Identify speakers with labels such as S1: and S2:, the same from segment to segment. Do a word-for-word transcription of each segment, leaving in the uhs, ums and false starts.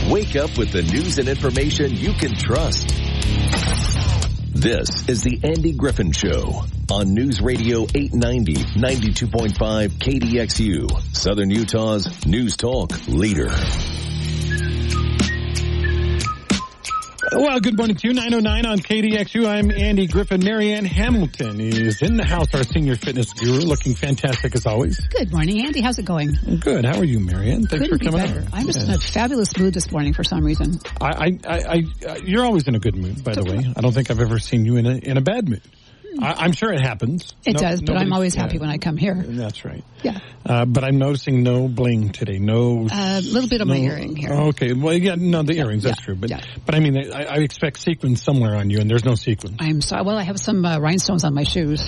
S1: Wake up with the news and information you can trust. This is the Andy Griffin Show on News Radio eight ninety, ninety-two point five K D X U, Southern Utah's news talk leader.
S2: Well, good morning to you. nine oh nine on K D X U. I'm Andy Griffin. Marianne Hamilton is in the house, our senior fitness guru, looking fantastic as always.
S3: Good morning, Andy. How's it going?
S2: Good. How are you, Marianne? Thanks
S3: Couldn't
S2: for coming
S3: be better.
S2: on.
S3: I'm just
S2: Yeah.
S3: in a fabulous mood this morning for some reason.
S2: I, I, I, I, you're always in a good mood, by the way. I don't think I've ever seen you in a, in a bad mood. I, I'm sure it happens.
S3: It
S2: No-
S3: does, but I'm
S2: nobody's-
S3: always happy
S2: yeah.
S3: when I come here.
S2: That's right.
S3: Yeah.
S2: Uh, but I'm noticing no bling today. No.
S3: A little bit of my
S2: no-
S3: earring here.
S2: Okay. Well, yeah, no, the earrings, that's
S3: yeah,
S2: true. But,
S3: yeah.
S2: but I mean, I, I expect sequins somewhere on you, and there's no sequins.
S3: I'm sorry. Well, I have some uh, rhinestones on my shoes.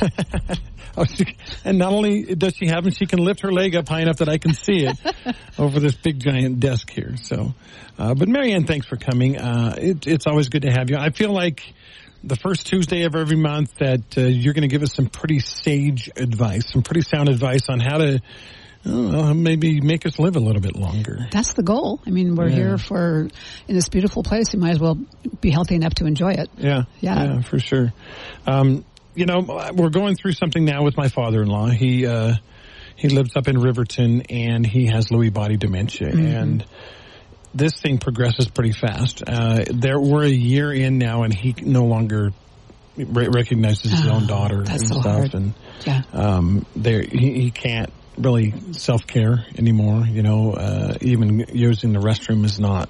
S2: Oh, she, and not only does she have them, she can lift her leg up high enough that I can see it over this big giant desk here. So, uh, but Marianne, thanks for coming. Uh, it, it's always good to have you. I feel like the first Tuesday of every month that uh, you're going to give us some pretty sage advice, some pretty sound advice on how to I don't know, maybe make us live a little bit longer.
S3: That's the goal. I mean, we're
S2: Yeah.
S3: here for, in this beautiful place, you might as well be healthy enough to enjoy it.
S2: Yeah,
S3: Yeah.
S2: yeah, for sure. Um, you know, we're going through something now with my father-in-law. He uh, he lives up in Riverton, and he has Lewy body dementia,
S3: Mm-hmm.
S2: and this thing progresses pretty fast. Uh, there, we're a year in now, and he no longer re- recognizes his
S3: Oh,
S2: own daughter
S3: that's
S2: and
S3: so
S2: stuff,
S3: hard.
S2: and
S3: Yeah.
S2: um, there he, he can't really self-care anymore. You know, uh, even using the restroom is not.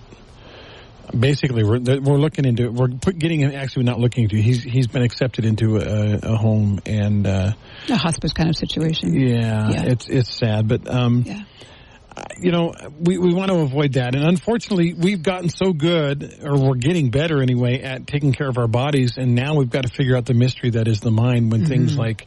S2: Basically, we're we're looking into we're put, getting him. Actually, not looking into. He's he's been accepted into a, a home, and uh,
S3: A hospice kind of situation.
S2: yeah,
S3: Yeah.
S2: it's it's sad, but um,
S3: Yeah.
S2: you know, we we want to avoid that. And unfortunately, we've gotten so good, or we're getting better anyway, at taking care of our bodies, and now we've got to figure out the mystery that is the mind when things like.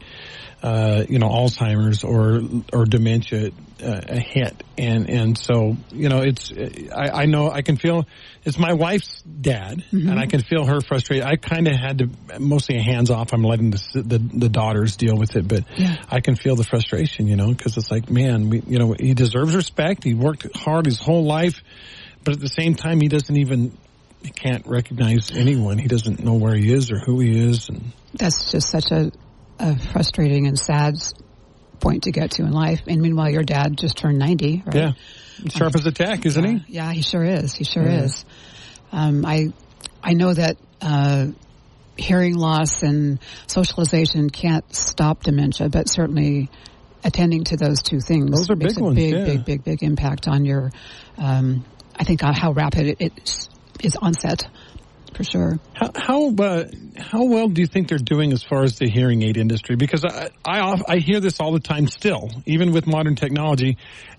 S2: Uh, you know, Alzheimer's or or dementia uh, hit, and and so you know, it's I, I know I can feel it's my wife's dad,
S3: Mm-hmm.
S2: and I can feel her frustrated. I kind of had to mostly hands off. I'm letting the, the the daughters deal with it, but
S3: Yeah.
S2: I can feel the frustration, you know, because it's like, man, we you know, he deserves respect. He worked hard his whole life, but at the same time, he doesn't even he can't recognize anyone. He doesn't know where he is or who he is, and
S3: That's just such a, a frustrating and sad point to get to in life. And meanwhile, your dad just turned ninety, right?
S2: yeah, sharp as a tack, isn't he?
S3: Uh, yeah, he sure is. He sure
S2: Yeah.
S3: is. Um, I I know that uh, hearing loss and socialization can't stop dementia, but certainly attending to those two things
S2: Those are
S3: makes
S2: big
S3: a
S2: ones,
S3: big,
S2: yeah.
S3: big, big, big impact on your. Um, I think on how rapid it, it is onset, for sure.
S2: How how, uh, how well do you think they're doing as far as the hearing aid industry? Because I I, off, I hear this all the time still, even with modern technology.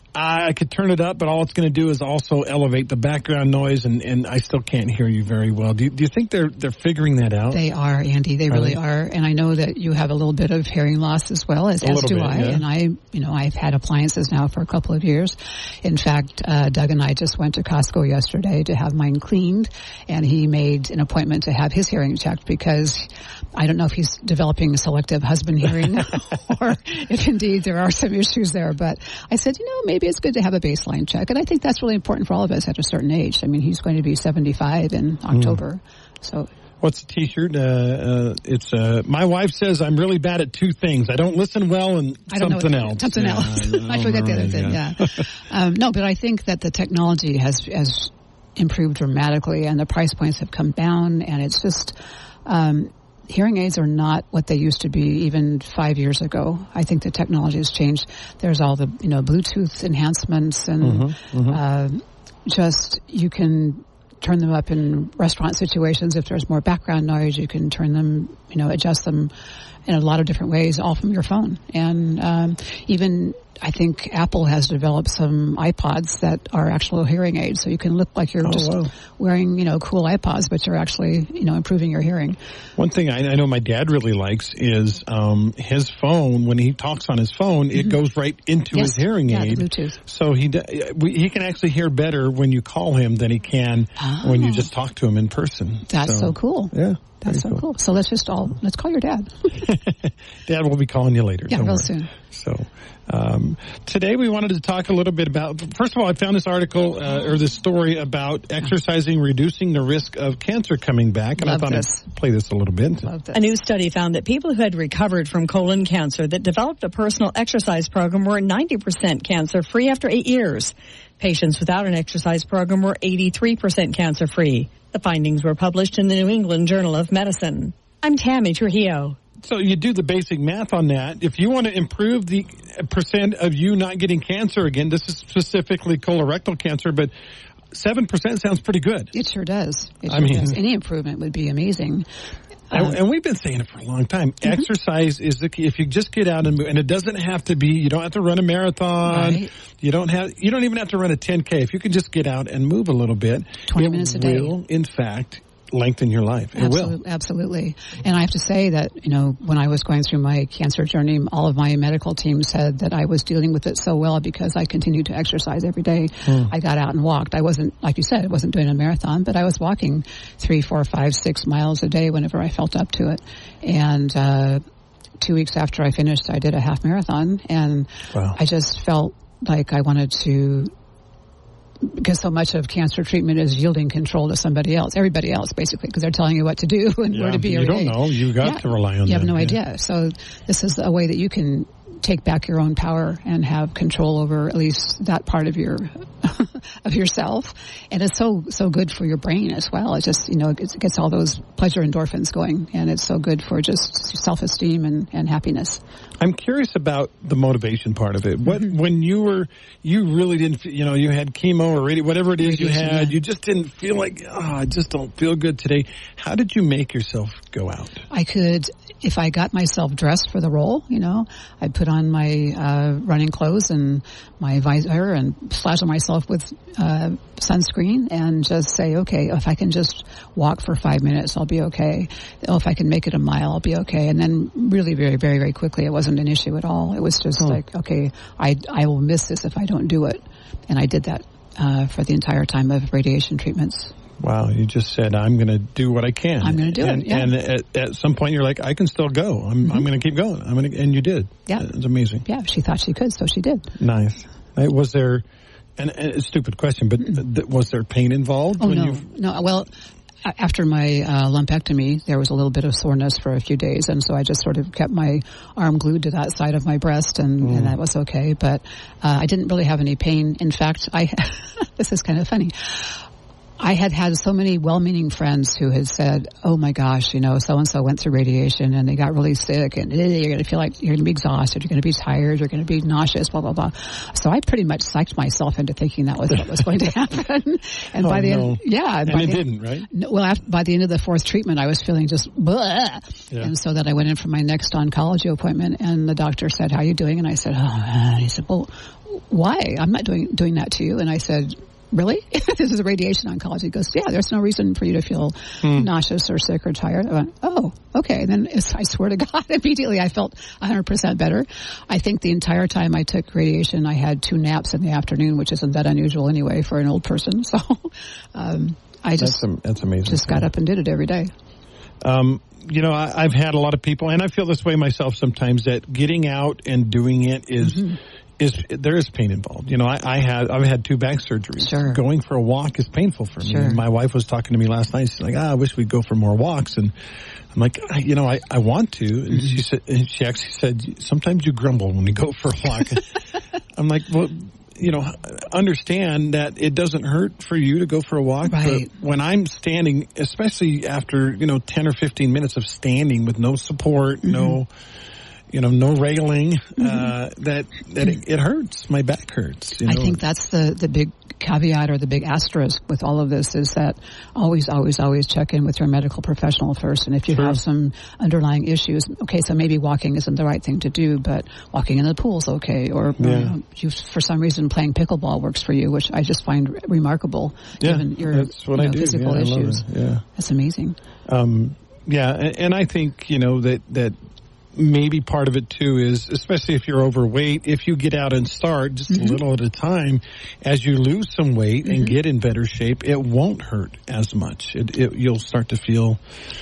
S2: I could turn it up, but all it's going to do is also elevate the background noise, and, and I still can't hear you very well. Do you, do you think they're they're figuring that out?
S3: They are, Andy. They really
S2: they?
S3: are. And I know that you have a little bit of hearing loss as well, as,
S2: A
S3: as
S2: little
S3: do
S2: bit,
S3: I.
S2: yeah.
S3: And I, you know, I've had appliances now for a couple of years. In fact, uh, Doug and I just went to Costco yesterday to have mine cleaned, and he made an appointment to have his hearing checked because I don't know if he's developing selective husband hearing or if indeed there are some issues there. But I said, you know, maybe it's good to have a baseline check. And I think that's really important for all of us at a certain age. I mean, he's going to be seventy-five in October. So
S2: What's the T-shirt? Uh, uh, it's uh, my wife says I'm really bad at two things. I don't listen well, and
S3: I don't
S2: something
S3: know,
S2: else.
S3: Something
S2: Yeah,
S3: else.
S2: I
S3: I forget the other
S2: right,
S3: thing. Yeah. um, no, but I think that the technology has has improved dramatically, and the price points have come down, and it's just. Um, Hearing aids are not what they used to be even five years ago. I think the technology has changed. There's all the, you know, Bluetooth enhancements and
S2: Mm-hmm, mm-hmm.
S3: Uh, just you can turn them up in restaurant situations. If there's more background noise, you can turn them, you know, adjust them in a lot of different ways, all from your phone. And um, even I think Apple has developed some iPods that are actual hearing aids, so you can look like you're
S2: Oh,
S3: just
S2: wow.
S3: wearing, you know, cool iPods, but you're actually, you know, improving your hearing.
S2: One thing I, I know my dad really likes is um, his phone. When he talks on his phone, it goes right into
S3: Yes.
S2: his hearing
S3: Yeah, the
S2: aid.
S3: Bluetooth.
S2: So he d- we, he can actually hear better when you call him than he can when you
S3: Oh.
S2: just talk to him in person.
S3: That's so, cool.
S2: Yeah.
S3: That's so
S2: very
S3: cool. So let's just all, let's call your dad.
S2: Dad will be calling you later.
S3: Yeah,
S2: Don't
S3: real
S2: worry.
S3: soon.
S2: So um, today we wanted to talk a little bit about, first of all, I found this article uh, or this story about exercising reducing the risk of cancer coming back. And
S3: Love
S2: I thought
S3: this.
S2: I'd play this a little bit.
S4: A new study found that people who had recovered from colon cancer that developed a personal exercise program were ninety percent cancer-free after eight years. Patients without an exercise program were eighty-three percent cancer-free. The findings were published in the New England Journal of Medicine. I'm Tammy Trujillo.
S2: So you do the basic math on that. If you want to improve the percent of you not getting cancer again, this is specifically colorectal cancer, but seven percent sounds pretty good.
S3: It sure does. It sure
S2: I mean,
S3: does. Any improvement would be amazing.
S2: And,
S3: Uh,
S2: and we've been saying it for a long time. Mm-hmm. Exercise is the key. If you just get out and move, and it doesn't have to be, you don't have to run a marathon.
S3: Right.
S2: You don't have, you don't even have to run a ten K. If you can just get out and move a little bit,
S3: twenty
S2: it
S3: minutes a day.
S2: will, in fact, lengthen your life. It
S3: Absolutely,
S2: will.
S3: absolutely. And I have to say that, you know, when I was going through my cancer journey, all of my medical team said that I was dealing with it so well because I continued to exercise every day.
S2: Hmm.
S3: I got out and walked. I wasn't, like you said, I wasn't doing a marathon, but I was walking three, four, five, six miles a day whenever I felt up to it. And, uh, two weeks after I finished, I did a half marathon, and
S2: Wow.
S3: I just felt like I wanted to, because so much of cancer treatment is yielding control to somebody else, everybody else, basically, because they're telling you what to do and
S2: Yeah,
S3: where to be
S2: you
S3: every
S2: don't
S3: day.
S2: know. You got
S3: Yeah.
S2: to rely on
S3: You have
S2: them.
S3: no
S2: Yeah.
S3: idea. So this is a way that you can take back your own power and have control over at least that part of your of yourself. And it's so so good for your brain as well. It just, you know, it gets, it gets all those pleasure endorphins going, and it's so good for just self-esteem and, and happiness.
S2: I'm curious about the motivation part of it. What
S3: Mm-hmm.
S2: when you were, you really didn't, fe- you know, you had chemo or radio, whatever it is you
S3: Radiation,
S2: had,
S3: yeah.
S2: you just didn't feel like, oh, I just don't feel good today. How did you make yourself go out?
S3: I could, if I got myself dressed for the role, you know, I'd put on my uh, running clothes and my visor and slazzle myself with uh, sunscreen and just say, okay, if I can just walk for five minutes, I'll be okay. Oh, if I can make it a mile, I'll be okay. And then really very, very, very quickly, it wasn't an issue at all. It was just
S2: Oh.
S3: like, okay, I, I will miss this if I don't do it. And I did that uh, for the entire time of radiation treatments.
S2: Wow, you just said, I'm going to do what I can.
S3: I'm gonna do it,
S2: and,
S3: yeah.
S2: And at, at some point, you're like, I can still go. I'm, I'm going to keep going. I'm going to, and you did.
S3: Yeah.
S2: It's amazing.
S3: Yeah, she thought she could, so she did.
S2: Nice. Uh, Was there, and, and it's a stupid question, but th- was there pain involved?
S3: Oh,
S2: when
S3: no.
S2: you
S3: No, well, a- after my uh, lumpectomy, there was a little bit of soreness for a few days, and so I just sort of kept my arm glued to that side of my breast, and,
S2: Mm.
S3: and that was okay. But uh, I didn't really have any pain. In fact, I this is kind of funny. I had had so many well-meaning friends who had said, oh my gosh, you know, so-and-so went through radiation and they got really sick and eh, you're going to feel like you're going to be exhausted, you're going to be tired, you're going to be nauseous, blah, blah, blah. So I pretty much psyched myself into thinking that was what was going to happen. And
S2: Oh,
S3: by the
S2: no.
S3: end, yeah.
S2: and
S3: by
S2: it
S3: the,
S2: didn't, right?
S3: no, well, after, by the end of the fourth treatment, I was feeling just blah.
S2: Yeah.
S3: And so then I went in for my next oncology appointment, and the doctor said, how are you doing? And I said, oh, and he said, well, why? I'm not doing doing that to you. And I said, really? This is a radiation oncology. He goes, yeah, there's no reason for you to feel
S2: Hmm.
S3: nauseous or sick or tired. I went, oh, okay. And then it's, I swear to God, immediately I felt one hundred percent better. I think the entire time I took radiation, I had two naps in the afternoon, which isn't that unusual anyway for an old person. So um, I just
S2: That's, am- that's amazing.
S3: just got up and did it every day.
S2: Um, you know, I, I've had a lot of people, and I feel this way myself sometimes, that getting out and doing it is,
S3: Mm-hmm.
S2: is there is pain involved. You know, I, I had I've had two back surgeries.
S3: Sure.
S2: Going for a walk is painful for me.
S3: Sure.
S2: My wife was talking to me last night. She's like, ah, I wish we'd go for more walks. And I'm like, I, you know, I, I want to. And she said, and she actually said, sometimes you grumble when you go for a walk. I'm like, well, you know, understand that it doesn't hurt for you to go for a walk.
S3: Right.
S2: But when I'm standing, especially after, you know, ten or fifteen minutes of standing with no support,
S3: Mm-hmm.
S2: no, you know, no railing, uh, that, that it, it hurts. My back hurts. You know?
S3: I think that's the, the big caveat or the big asterisk with all of this is that always, always, always check in with your medical professional first. And if you
S2: Sure.
S3: have some underlying issues, okay, so maybe walking isn't the right thing to do, but walking in the pool's okay. Or, or,
S2: Yeah.
S3: you know, you, for some reason, playing pickleball works for you, which I just find remarkable
S2: yeah,
S3: given your
S2: that's what
S3: you
S2: I
S3: know,
S2: do.
S3: physical
S2: Yeah, I love
S3: issues.
S2: it. Yeah.
S3: That's amazing.
S2: Um, yeah, and, and I think, you know, that, that maybe part of it too is, especially if you're overweight, if you get out and start just
S3: Mm-hmm.
S2: a little at a time, as you lose some weight and get in better shape, it won't hurt as much. It, it, you'll start to feel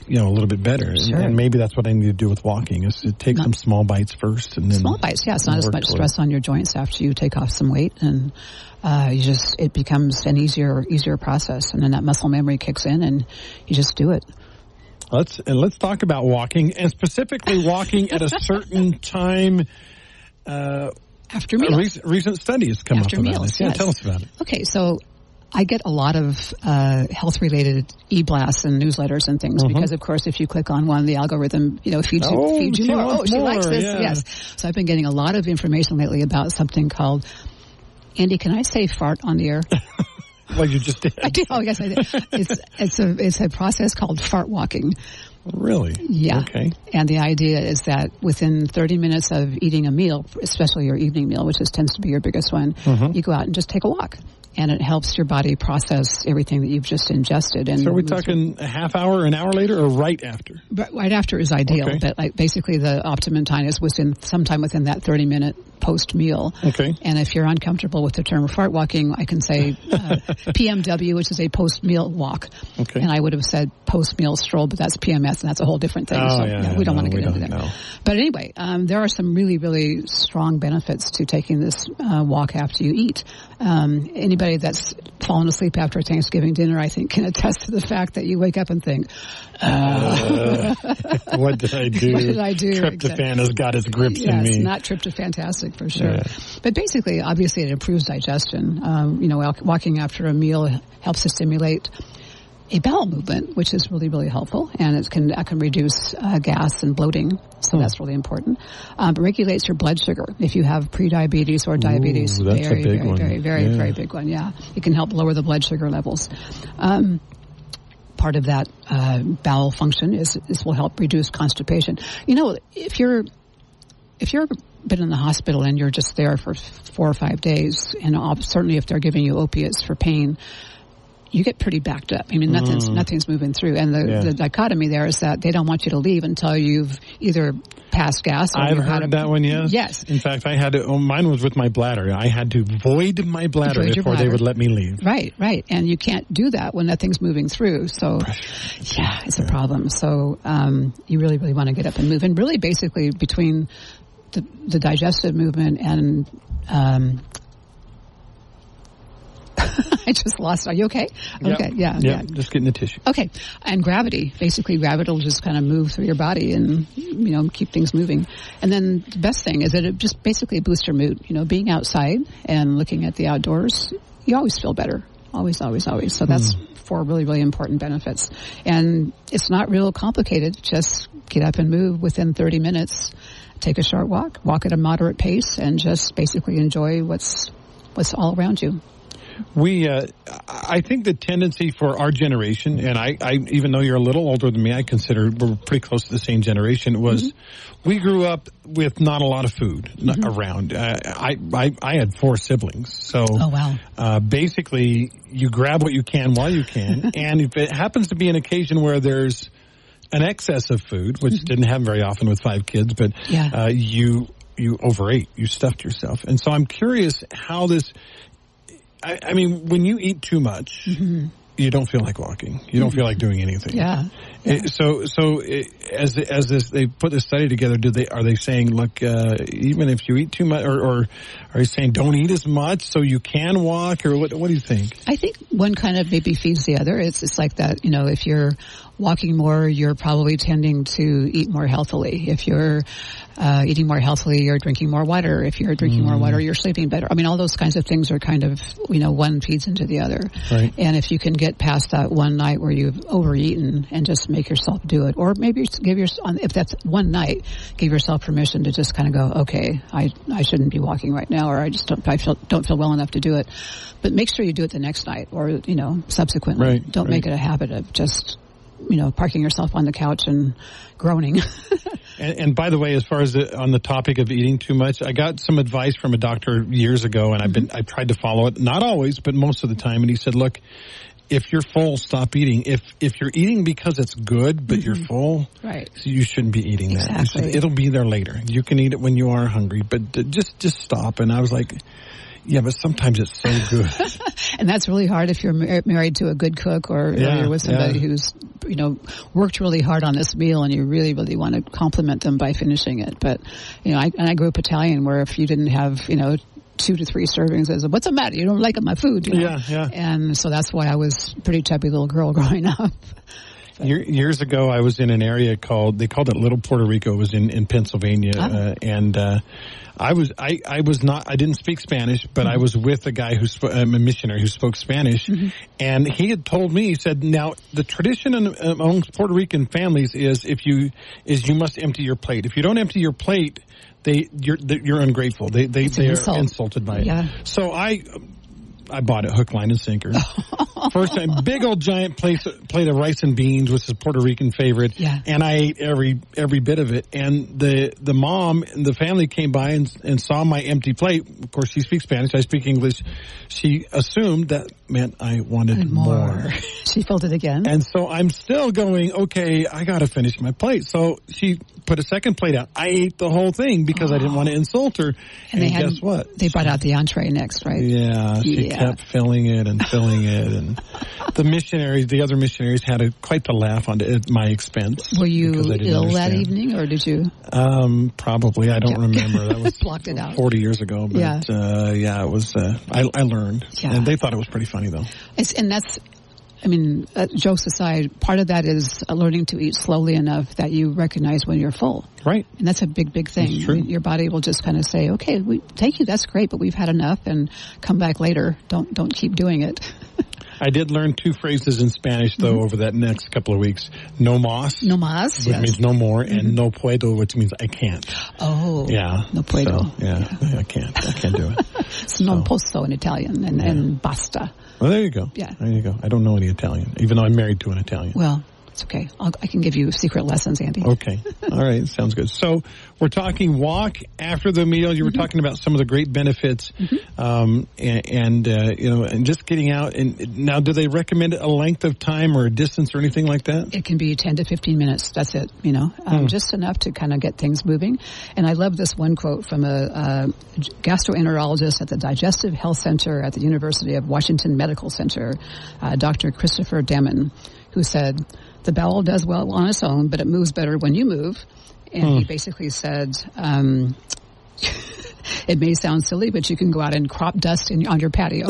S2: you know, a little bit better.
S3: Sure.
S2: And, and maybe that's what I need to do with walking, is to take
S3: Not,
S2: some small bites first. and then
S3: Small bites, yeah. It's not as much stress
S2: it.
S3: on your joints after you take off some weight, and uh, you just, it becomes an easier, easier process. And then that muscle memory kicks in and you just do it.
S2: Let's, and let's talk about walking, and specifically walking at a certain time. Uh,
S3: After meals.
S2: Recent, recent studies come
S3: After
S2: up about
S3: meals,
S2: this. Yeah,
S3: yes.
S2: tell us about it.
S3: Okay, so I get a lot of uh, health-related e-blasts and newsletters and things,
S2: Mm-hmm.
S3: because, of course, if you click on one, the algorithm, you know, feeds you,
S2: Oh,
S3: feeds you
S2: she
S3: more.
S2: wants
S3: Oh, she
S2: more,
S3: likes this.
S2: yeah.
S3: Yes. So I've been getting a lot of information lately about something called, Andy, can I say fart on the air?
S2: Well, you just did.
S3: I did. Oh, yes, I did. It's, it's, a, it's a process called fart walking.
S2: Really?
S3: Yeah.
S2: Okay.
S3: And the idea is that within thirty minutes of eating a meal, especially your evening meal, which is, tends to be your biggest one,
S2: Mm-hmm.
S3: you go out and just take a walk. And it helps your body process everything that you've just ingested. And
S2: So are we
S3: moves
S2: talking a half hour, an hour later, or right after?
S3: But right after is ideal,
S2: Okay.
S3: but like basically the optimum time is within sometime within that thirty minute post meal.
S2: Okay.
S3: And if you're uncomfortable with the term fart walking, I can say uh, P M W, which is a post meal walk.
S2: Okay.
S3: And I would have said post meal stroll, but that's P M S, and that's a whole different thing.
S2: Oh,
S3: so
S2: yeah, yeah,
S3: we don't
S2: no,
S3: want to
S2: we
S3: get into
S2: don't,
S3: that.
S2: no.
S3: But anyway, um, there are some really, really strong benefits to taking this uh, walk after you eat. Um, anybody that's fallen asleep after Thanksgiving dinner, I think, can attest to the fact that you wake up and think, uh,
S2: Uh, what did I do?
S3: What did I do?
S2: Tryptophan
S3: Exactly.
S2: has got its grips
S3: yes,
S2: in me.
S3: not tryptophantastic for sure.
S2: Yeah.
S3: But basically, obviously, it improves digestion. Um, you know, walk- walking after a meal helps to stimulate a bowel movement, which is really, really helpful, and it can that can reduce uh, gas and bloating, so
S2: Hmm.
S3: that's really important. Um, it regulates your blood sugar. If you have prediabetes or diabetes,
S2: Ooh, that's a
S3: very,
S2: big
S3: very,
S2: one.
S3: very, very,
S2: Yeah.
S3: very big one. Yeah, it can help lower the blood sugar levels. Um, part of that uh, bowel function is this will help reduce constipation. You know, if you're if you're been in the hospital and you're just there for four or five days, and op- certainly if they're giving you opiates for pain, you get pretty backed up. I mean, nothing's
S2: Mm.
S3: nothing's moving through. And the,
S2: Yeah.
S3: the dichotomy there is that they don't want you to leave until you've either passed gas or
S2: I've
S3: you've had
S2: heard
S3: a,
S2: that one, yes.
S3: Yes.
S2: In fact, I had to, oh, mine was with my bladder. I had to void my bladder
S3: Void your
S2: before they
S3: bladder.
S2: would let me leave.
S3: Right, right. And you can't do that when nothing's moving through. So, yeah, it's a problem. So, um, you really, really want to get up and move. And really, basically, between the, the digestive movement and, um, I just lost. Are you okay? Okay, yeah,
S2: yeah.
S3: yeah.
S2: Just getting the tissue.
S3: Okay, and gravity. Basically, gravity will just kind of move through your body and, you know, keep things moving. And then the best thing is that it just basically boosts your mood. You know, being outside and looking at the outdoors, you always feel better. Always, always, always. So that's mm. four really, really important benefits. And it's not real complicated. Just get up and move within thirty minutes. Take a short walk. Walk at a moderate pace and just basically enjoy what's what's all around you.
S2: We, uh, I think the tendency for our generation, and I, I, even though you're a little older than me, I consider we're pretty close to the same generation, was mm-hmm. we grew up with not a lot of food mm-hmm. around. Uh, I, I, I had four siblings. So,
S3: oh, wow.
S2: uh, basically, you grab what you can while you can. And if it happens to be an occasion where there's an excess of food, which mm-hmm. didn't happen very often with five kids, but
S3: yeah.
S2: uh, you, you overate, you stuffed yourself. And so I'm curious how this, I, I mean, when you eat too much, mm-hmm. you don't feel like walking. You don't feel like doing anything.
S3: Yeah. yeah.
S2: It, so, so it, as as this, they put this study together, do they are they saying, look, uh, even if you eat too much, or, or are you saying don't eat as much so you can walk, or what? What do you think?
S3: I think one kind of maybe feeds the other. It's it's like that. You know, if you're walking more, you're probably tending to eat more healthily. If you're uh, eating more healthily, you're drinking more water. If you're drinking mm. more water, you're sleeping better. I mean, all those kinds of things are kind of, you know, one feeds into the other.
S2: Right.
S3: And if you can get past that one night where you've overeaten and just make yourself do it, or maybe give yourself, if that's one night, give yourself permission to just kind of go, okay, I I shouldn't be walking right now, or I just don't I feel don't feel well enough to do it. But make sure you do it the next night, or you know, subsequently.
S2: Right,
S3: don't
S2: right.
S3: make it a habit of just, you know, parking yourself on the couch and groaning.
S2: and, and by the way, as far as the, on the topic of eating too much, I got some advice from a doctor years ago, and I've been I've tried to follow it, not always, but most of the time. And he said, look, if you're full, stop eating. If if you're eating because it's good, but mm-hmm. you're full,
S3: right?
S2: So you shouldn't be eating
S3: exactly.
S2: that. Said, it'll be there later. You can eat it when you are hungry, but just just stop. And I was like, yeah, but sometimes it's so good.
S3: And that's really hard if you're mar- married to a good cook, or,
S2: yeah,
S3: or you're with somebody
S2: yeah.
S3: who's you know, worked really hard on this meal and you really, really want to compliment them by finishing it. But, you know, I, and I grew up Italian where if you didn't have, you know, two to three servings, I said, what's the matter? You don't like my food. You know?
S2: Yeah, yeah.
S3: And so that's why I was a pretty chubby little girl growing up.
S2: Years ago, I was in an area called, they called it Little Puerto Rico. It was in, in Pennsylvania. Oh. Uh, and, uh, I was, I, I was not, I didn't speak Spanish, but mm-hmm. I was with a guy who spoke, um, a missionary who spoke Spanish. Mm-hmm. And he had told me, he said, now the tradition in, amongst Puerto Rican families is if you, is you must empty your plate. If you don't empty your plate, they, you're, you're ungrateful. They, they, they are insulted by it. Yeah. So I, I bought it hook, line, and sinker. First time, big old giant plate, plate of rice and beans, which is a Puerto Rican favorite.
S3: Yeah.
S2: And I ate every every bit of it. And the the mom and the family came by and, and saw my empty plate. Of course, she speaks Spanish. I speak English. She assumed that meant I wanted and more. more.
S3: She filled it again.
S2: And so I'm still going, okay, I got to finish my plate. So she put a second plate out. I ate the whole thing because oh. I didn't want to insult her. And, and
S3: they
S2: guess what?
S3: They brought out the entree next, right?
S2: Yeah. She
S3: yeah.
S2: kept filling it and filling it. And the missionaries, the other missionaries had a, quite the laugh on at my expense.
S3: Were you ill
S2: understand.
S3: that evening or did you?
S2: Um, probably. I don't
S3: yeah.
S2: remember. That was
S3: blocked it out.
S2: forty years ago. But,
S3: yeah.
S2: Uh, yeah, it was, uh, I, I learned.
S3: Yeah.
S2: And they thought it was pretty funny though.
S3: It's, and that's, I mean, uh, jokes aside, part of that is uh, learning to eat slowly enough that you recognize when you're full.
S2: Right.
S3: And that's a big, big thing.
S2: That's true.
S3: Your body will just kind of say, okay, we, thank you, that's great, but we've had enough, and come back later. Don't don't keep doing it.
S2: I did learn two phrases in Spanish, though, mm-hmm. over that next couple of weeks. No más.
S3: No más,
S2: which
S3: yes.
S2: means no more,
S3: mm-hmm.
S2: and no puedo, which means I can't.
S3: Oh.
S2: Yeah.
S3: No puedo.
S2: So, yeah, yeah, I can't. I can't do it.
S3: It's so. Non posso in Italian, and, yeah. and basta.
S2: Well, there you go.
S3: Yeah.
S2: There you go. I don't know any Italian, even though I'm married to an Italian.
S3: Well, it's okay. I'll, I can give you secret lessons, Andy.
S2: Okay. All right. Sounds good. So we're talking walk after the meal. You were mm-hmm. talking about some of the great benefits, mm-hmm. um, and, and uh, you know, and just getting out. And now, do they recommend a length of time or a distance or anything like that?
S3: It can be ten to fifteen minutes. That's it. You know, um, hmm. just enough to kind of get things moving. And I love this one quote from a, a gastroenterologist at the Digestive Health Center at the University of Washington Medical Center, uh, Doctor Christopher Demmin, who said, "The bowel does well on its own, but it moves better when you move." And hmm. he basically said, um, it may sound silly, but you can go out and crop dust in, on your patio.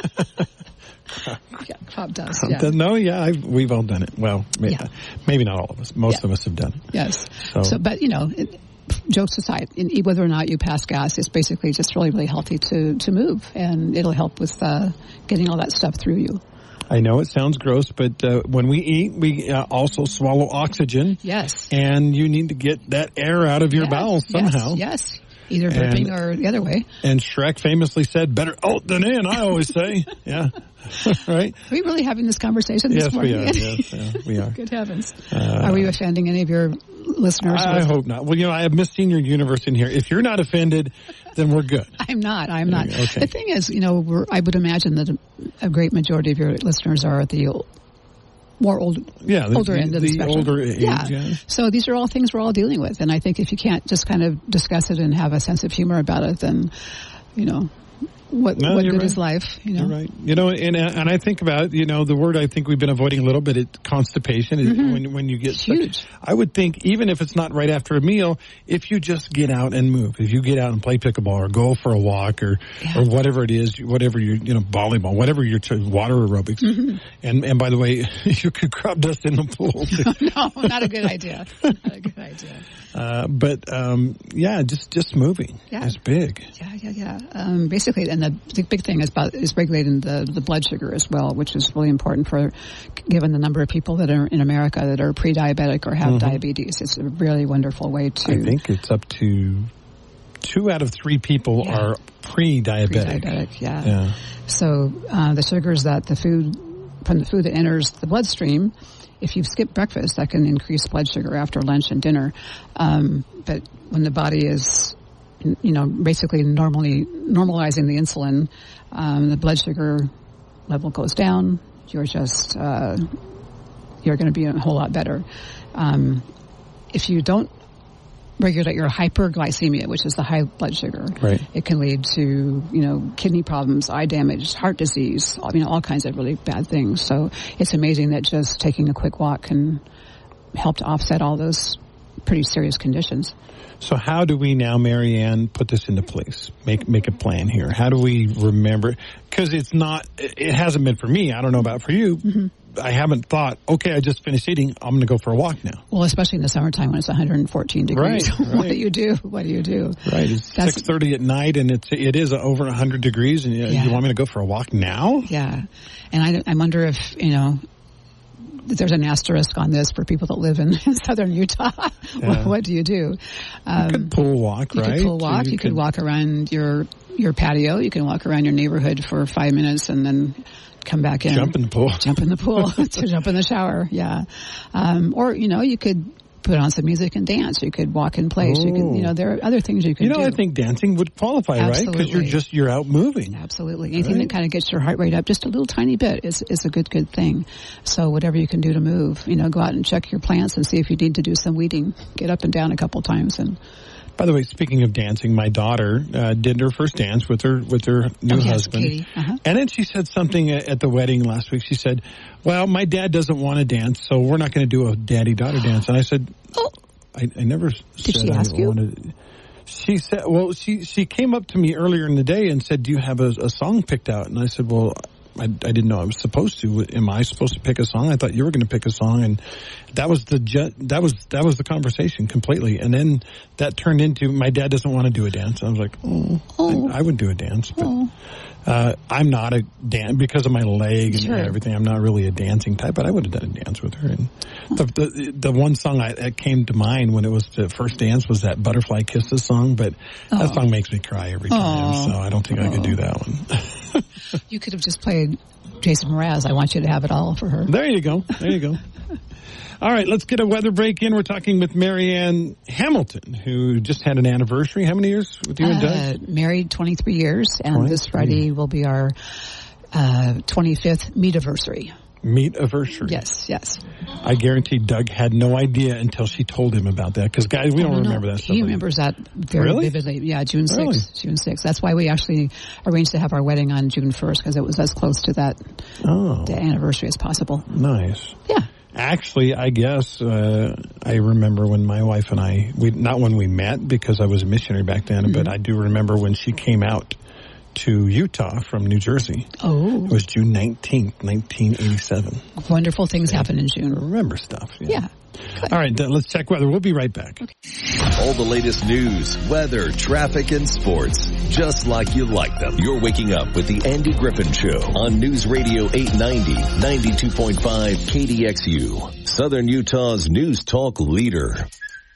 S3: yeah, crop dust, yeah.
S2: No, yeah, I've, we've all done it. Well, may, yeah. maybe not all of us. Most yeah. of us have done it.
S3: Yes. So, so but, you know, it, jokes aside, in, whether or not you pass gas, it's basically just really, really healthy to, to move. And it'll help with uh, getting all that stuff through you.
S2: I know it sounds gross, but uh, when we eat, we uh, also swallow oxygen.
S3: Yes.
S2: And you need to get that air out of your
S3: yes,
S2: bowels somehow.
S3: Yes, yes. Either burping and, or the other way.
S2: And Shrek famously said, better out than in, I always say. Yeah. Right?
S3: Are we really having this conversation this
S2: yes,
S3: morning?
S2: We are. Yes, yeah, we are.
S3: Good heavens.
S2: Uh,
S3: are we offending any of your listeners?
S2: I, I hope not. Well, you know, I have Miss Senior Universe in here. If you're not offended, then we're good.
S3: I'm not. I'm not.
S2: Okay.
S3: The thing is, you know, we're, I would imagine that a, a great majority of your listeners are at the more old,
S2: yeah, the,
S3: older
S2: the,
S3: end of the,
S2: the
S3: spectrum.
S2: older age,
S3: yeah.
S2: yeah.
S3: So these are all things we're all dealing with. And I think if you can't just kind of discuss it and have a sense of humor about it, then, you know, what,
S2: no,
S3: what good
S2: right.
S3: is life? You know?
S2: You're right. You know, and and I think about, you know, the word I think we've been avoiding a little bit, it, constipation.
S3: Mm-hmm.
S2: When when you get
S3: it's
S2: stuck.
S3: huge.
S2: I would think even if it's not right after a meal, if you just get out and move, if you get out and play pickleball or go for a walk or
S3: yeah.
S2: or whatever it is, whatever you you know volleyball, whatever your water aerobics.
S3: Mm-hmm.
S2: And and by the way, you could crop dust in the pool.
S3: No, not a good idea. Not a good idea.
S2: Uh, but um, yeah, just just moving
S3: yeah.
S2: is big.
S3: Yeah, yeah, yeah. Um, basically, and the, the big thing is about is regulating the, the blood sugar as well, which is really important for given the number of people that are in America that are pre-diabetic or have mm-hmm. diabetes. It's a really wonderful way to.
S2: I think it's up to two out of three people
S3: yeah.
S2: are pre-diabetic.
S3: Pre-diabetic, yeah.
S2: yeah.
S3: So uh, the sugars that the food from the food that enters the bloodstream. If you skip breakfast, that can increase blood sugar after lunch and dinner. Um, but when the body is, you know, basically normally normalizing the insulin, um, the blood sugar level goes down. You're just, uh, you're going to be a whole lot better. Um, if you don't regulate your hyperglycemia, which is the high blood sugar.
S2: Right.
S3: It can lead to, you know, kidney problems, eye damage, heart disease, you know, all kinds of really bad things. So it's amazing that just taking a quick walk can help to offset all those pretty serious conditions.
S2: So how do we now, Marianne, put this into place? Make make a plan here. How do we remember? Because it's not, it hasn't been for me. I don't know about for you. Mm-hmm. I haven't thought, okay, I just finished eating. I'm going to go for a walk now.
S3: Well, especially in the summertime when it's one hundred fourteen degrees.
S2: Right, right.
S3: What do you do? What do you do?
S2: Right. It's six thirty at night, and it's it is over one hundred degrees, and you,
S3: yeah.
S2: you want me to go for a walk now?
S3: Yeah. And I, I wonder if, you know, there's an asterisk on this for people that live in southern Utah.
S2: Yeah.
S3: what, what do you do? Um,
S2: you could pool walk,
S3: you
S2: right?
S3: You could pool walk. You, you could, could walk around your your patio. You can walk around your neighborhood for five minutes and then come back in.
S2: Jump in the pool.
S3: Jump in the pool. to jump in the shower, yeah. Um, or, you know, you could put on some music and dance. You could walk in place.
S2: Oh.
S3: You can, you know, there are other things you can do.
S2: You know,
S3: do.
S2: I think dancing would qualify,
S3: Absolutely.
S2: right? Because you're just, you're out moving.
S3: Absolutely. Anything
S2: right?
S3: that kind of gets your heart rate up just a little tiny bit is, is a good, good thing. So whatever you can do to move, you know, go out and check your plants and see if you need to do some weeding. Get up and down a couple times. And
S2: by the way, speaking of dancing, my daughter uh, did her first dance with her with her new
S3: oh, yes,
S2: husband.
S3: Katie. Uh-huh.
S2: And then she said something at the wedding last week. She said, well, my dad doesn't want to dance, so we're not going to do a daddy-daughter dance. And I said,
S3: oh.
S2: I, I never
S3: Did
S2: said
S3: she
S2: I
S3: ask you?
S2: wanted. She said, well, she, she came up to me earlier in the day and said, do you have a, a song picked out? And I said, well, I, I didn't know I was supposed to. Am I supposed to pick a song? I thought you were going to pick a song. And that was the ju- that was that was the conversation completely. And then that turned into my dad doesn't want to do a dance. I was like, oh,
S3: oh.
S2: I, I would do a dance. But
S3: oh.
S2: uh, I'm not a dance because of my leg and
S3: sure.
S2: everything. I'm not really a dancing type, but I would have done a dance with her. And the the, the one song I, that came to mind when it was the first dance was that Butterfly Kisses song. But
S3: oh.
S2: that song makes me cry every time,
S3: oh.
S2: so I don't think oh. I could do that one.
S3: You could have just played Jason Mraz. I want you to have it all for her.
S2: There you go. There you go. All right, let's get a weather break in. We're talking with Marianne Hamilton, who just had an anniversary. How many years with you and Doug?
S3: Uh, married twenty-three years, and
S2: twenty-three.
S3: This Friday will be our uh, twenty-fifth meet-iversary.
S2: Meet-iversary.
S3: Yes, yes.
S2: I guarantee Doug had no idea until she told him about that, because, guys, we don't
S3: oh, no,
S2: remember
S3: no.
S2: that stuff.
S3: He remembers that very
S2: really?
S3: vividly. Yeah, June sixth.
S2: Really?
S3: June sixth. That's why we actually arranged to have our wedding on June first, because it was as close to that
S2: oh.
S3: the anniversary as possible.
S2: Nice.
S3: Yeah.
S2: Actually, I guess uh, I remember when my wife and I, we, not when we met because I was a missionary back then, mm-hmm. but I do remember when she came out to Utah from New Jersey.
S3: Oh.
S2: It was June nineteenth, nineteen eighty-seven.
S3: Wonderful things
S2: yeah.
S3: happen in June.
S2: Remember stuff. Yeah.
S3: yeah.
S2: Good. All right, then let's check weather. We'll be right back.
S3: Okay.
S1: All the latest news, weather, traffic, and sports, just like you like them. You're waking up with the Andy Griffin Show on News Radio eight ninety, ninety-two point five K D X U, Southern Utah's news talk leader.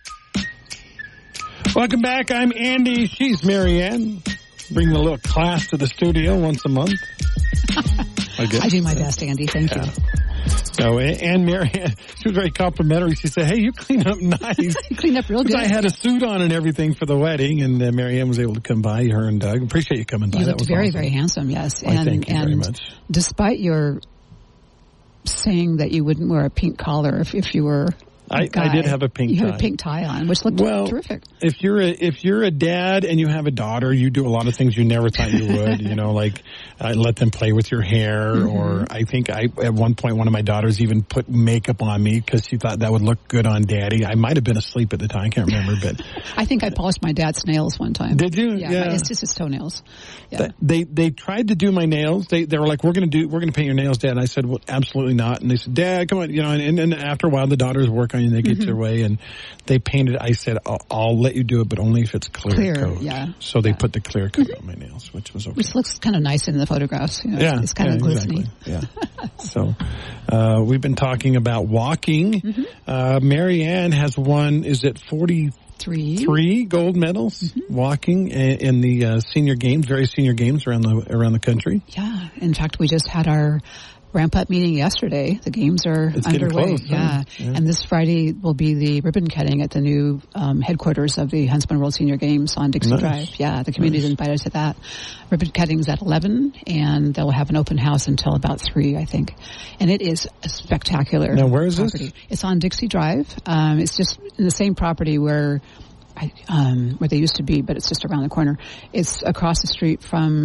S2: Welcome back. I'm Andy. She's Marianne. Bring a little class to the studio once a month. I guess.
S3: I do my best, Andy. Thank
S2: yeah.
S3: you.
S2: So, and Marianne, she was very complimentary. She said, hey, you clean up nice.
S3: Clean up real good.
S2: I had a suit on and everything for the wedding, and uh, Marianne was able to come by, her and Doug. Appreciate you coming by.
S3: You
S2: that
S3: looked
S2: was
S3: very,
S2: awesome.
S3: very handsome, yes.
S2: Well,
S3: and,
S2: thank you
S3: and
S2: very much.
S3: Despite your saying that you wouldn't wear a pink collar if, if you were
S2: I,
S3: guy,
S2: I did have a pink
S3: you
S2: tie.
S3: You had a pink tie on, which looked
S2: well,
S3: terrific.
S2: If you're a if you're a dad and you have a daughter, you do a lot of things you never thought you would. You know, like uh, let them play with your hair, mm-hmm. or I think I at one point one of my daughters even put makeup on me because she thought that would look good on Daddy. I might have been asleep at the time, I can't remember, but
S3: I think I polished my dad's nails one time.
S2: Did you?
S3: Yeah,
S2: yeah.
S3: it's just his toenails. Yeah.
S2: They they tried to do my nails. They they were like, we're going to do we're going to paint your nails, Dad. And I said, well, absolutely not. And they said, Dad, come on, you know. And, and, and after a while, the daughters work on you and they get mm-hmm. their way. And they painted. I said, I'll, I'll let you do it, but only if it's clear,
S3: clear
S2: coat.
S3: Yeah.
S2: So they
S3: yeah.
S2: put the clear coat
S3: mm-hmm.
S2: on my nails, which was okay.
S3: Which looks kind of nice in the photographs. You know,
S2: yeah,
S3: it's, it's kind
S2: yeah,
S3: of glistening.
S2: Exactly. Yeah. So uh, we've been talking about walking.
S3: Mm-hmm.
S2: Uh, Marianne has won. Is it forty?
S3: Three.
S2: Three gold medals mm-hmm. walking in, in the uh, senior games, various senior games around the around the country.
S3: Yeah. In fact, we just had our ramp up meeting yesterday. The games are
S2: it's
S3: underway.
S2: Close,
S3: yeah.
S2: huh? yeah.
S3: And this Friday will be the ribbon cutting at the new um, headquarters of the Huntsman World Senior Games on Dixie
S2: nice.
S3: Drive. Yeah, the community's nice. invited to that. Ribbon cutting's at eleven, and they'll have an open house until about three, I think. And it is a spectacular
S2: Now, where is
S3: property.
S2: this?
S3: It's on Dixie Drive. Um, it's just in the same property where I, um, where they used to be, but it's just around the corner. It's across the street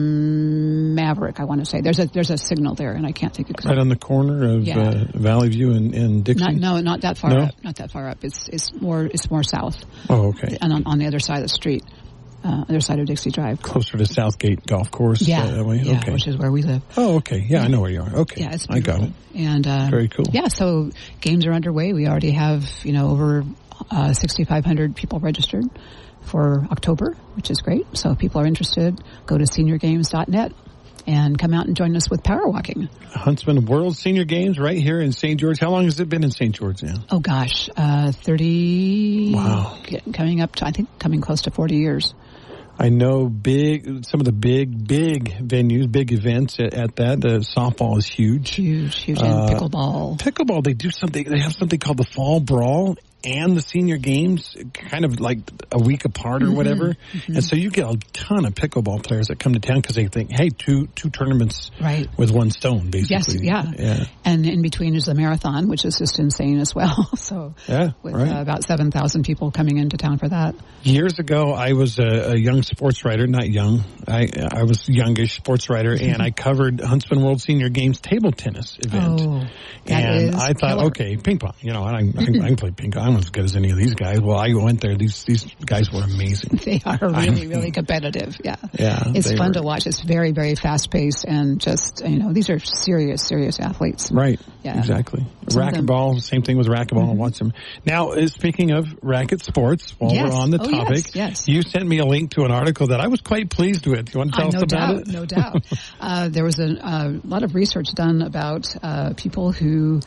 S3: from Maverick, I want to say. There's a there's a signal there, and I can't think exactly.
S2: Right on the corner of
S3: yeah.
S2: uh, Valley View and, and Dixie?
S3: Not, no, not that far
S2: no?
S3: up. Not that far up. It's it's more it's more south.
S2: Oh, okay.
S3: And on, on the other side of the street, uh, other side of Dixie Drive.
S2: Closer to Southgate Golf Course?
S3: Yeah,
S2: uh, that way?
S3: yeah
S2: okay.
S3: which is where we live.
S2: Oh, okay. Yeah, yeah, I know where you are. Okay.
S3: Yeah, it's
S2: I got it.
S3: And, uh,
S2: very cool.
S3: Yeah, so games are underway. We already have, you know, over uh, sixty-five hundred people registered for October, which is great. So if people are interested, go to senior games dot net and come out and join us with power walking.
S2: Huntsman World Senior Games right here in Saint George. How long has it been in Saint George now?
S3: Oh, gosh, uh, thirty...
S2: Wow.
S3: Coming up to, I think, coming close to forty years.
S2: I know big, some of the big, big venues, big events at, at that. The softball is huge.
S3: Huge, huge. And
S2: uh,
S3: pickleball.
S2: Pickleball, they do something, they have something called the Fall Brawl and the Senior Games, kind of like a week apart or whatever. Mm-hmm. And so you get a ton of pickleball players that come to town because they think, hey, two two tournaments
S3: right.
S2: with one stone, basically.
S3: Yes, yeah. yeah. And in between is the marathon, which is just insane as well. So
S2: yeah,
S3: with
S2: right.
S3: uh, about seven thousand people coming into town for that.
S2: Years ago, I was a, a young sports writer, not young. I I was youngish sports writer, and I covered Huntsman World Senior Games table tennis event.
S3: Oh, that
S2: and
S3: is
S2: I thought,
S3: killer.
S2: okay, ping pong. You know, I, I, can, I can play ping pong. I'm as good as any of these guys. Well, I went there. These these guys were amazing.
S3: They are really, really competitive. Yeah.
S2: Yeah.
S3: It's fun
S2: were.
S3: to watch. It's very, very fast paced, and just, you know, these are serious, serious athletes.
S2: Right.
S3: Yeah.
S2: Exactly.
S3: Some
S2: Racquetball, same thing with racquetball. Mm-hmm. I watch them. Now, uh, speaking of racket sports, while
S3: yes.
S2: we're on the
S3: oh,
S2: topic,
S3: yes, yes.
S2: you sent me a link to an article that I was quite pleased with. You want to tell
S3: uh,
S2: us
S3: no
S2: about
S3: doubt,
S2: it?
S3: No doubt. uh, there was a, a lot of research done about uh, people who,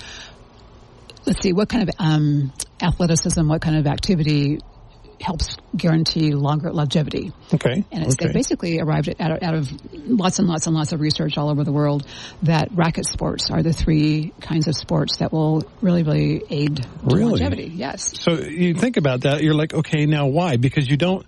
S3: let's see, what kind of um, athleticism, what kind of activity helps guarantee longer longevity.
S2: Okay.
S3: And it's,
S2: okay.
S3: they basically arrived at, out, of, out of lots and lots and lots of research all over the world that racket sports are the three kinds of sports that will really, really aid
S2: really?
S3: longevity. Yes.
S2: So you think about that, you're like, okay, now why? Because you don't,